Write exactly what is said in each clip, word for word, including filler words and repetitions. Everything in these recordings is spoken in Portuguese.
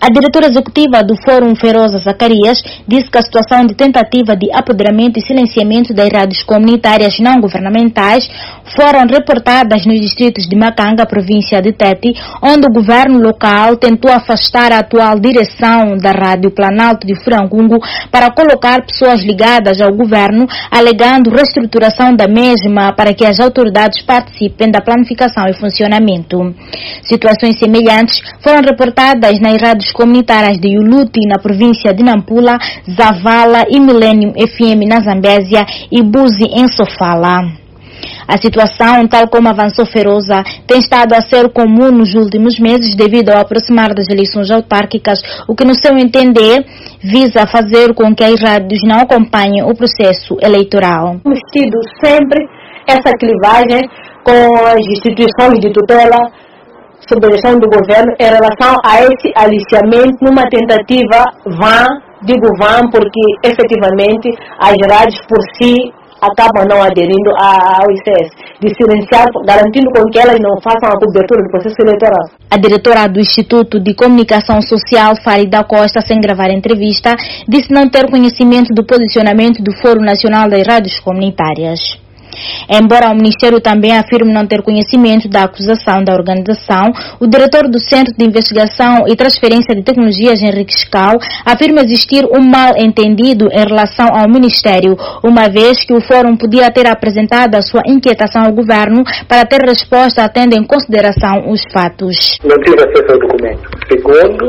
A diretora executiva do Fórum Feroza Zacarias disse que a situação de tentativa de apoderamento e silenciamento das rádios comunitárias não governamentais foram reportadas nos distritos de Macanga, província de Tete, onde o governo local tentou afastar a atual direção da Rádio Planalto de Furangungu para colocar pessoas ligadas ao governo, alegando reestruturação da mesma para que as autoridades participem da planificação e funcionamento. Situações semelhantes foram reportadas nas rádios comunitárias de Uluti, na província de Nampula, Zavala e Millennium F M na Zambésia e Buzi em Sofala. A situação, tal como avançou Feroza, tem estado a ser comum nos últimos meses devido ao aproximar das eleições autárquicas, o que, no seu entender, visa fazer com que as rádios não acompanhem o processo eleitoral. Temos tido sempre essa clivagem com as instituições de tutela sob a gestão do governo em relação a esse aliciamento numa tentativa vã, digo vã porque efetivamente as rádios por si acabam não aderindo ao I C S, de silenciar, garantindo com que elas não façam a cobertura do processo eleitoral. A diretora do Instituto de Comunicação Social, Farida Costa, sem gravar entrevista, disse não ter conhecimento do posicionamento do Fórum Nacional das Rádios Comunitárias. Embora o Ministério também afirme não ter conhecimento da acusação da organização, o diretor do Centro de Investigação e Transferência de Tecnologias, Henrique Scal, afirma existir um mal-entendido em relação ao Ministério, uma vez que o Fórum podia ter apresentado a sua inquietação ao governo para ter resposta tendo em consideração os fatos. Não tive acesso ao documento. Segundo,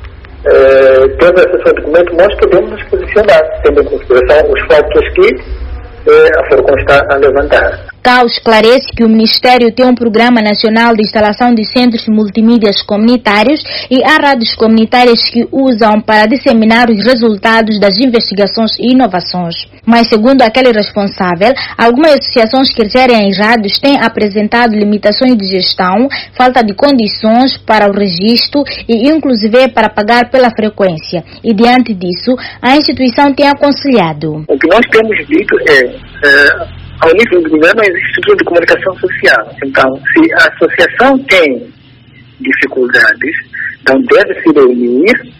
eh, tendo acesso ao documento, nós podemos nos posicionar, tendo em consideração os fatos que a Forcon está a levantar. Cal esclarece que o Ministério tem um programa nacional de instalação de centros multimídias comunitários e há rádios comunitárias que usam para disseminar os resultados das investigações e inovações. Mas, segundo aquele responsável, algumas associações que gerem as rádios têm apresentado limitações de gestão, falta de condições para o registro e, inclusive, para pagar pela frequência. E, diante disso, a instituição tem aconselhado. O que nós temos dito é... é ao nível do governo existe estrutura de comunicação social. Então, se a associação tem dificuldades, então deve se reunir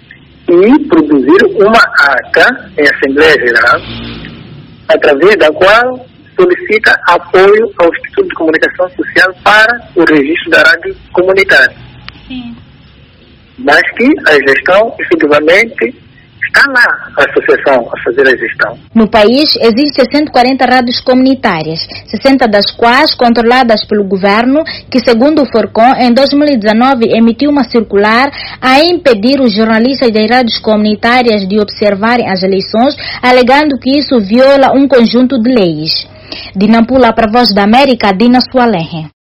e produzir uma ata em Assembleia Geral, através da qual solicita apoio ao Instituto de Comunicação Social para o registro da rádio comunitária. Sim. Mas que a gestão, efetivamente, está lá a associação a fazer a gestão. No país, existem cento e quarenta rádios comunitárias, sessenta das quais controladas pelo governo, que, segundo o Forcon, em dois mil e dezenove emitiu uma circular a impedir os jornalistas das rádios comunitárias de observarem as eleições, alegando que isso viola um conjunto de leis. De Nampula para a Voz da América, Dina Sualenhe.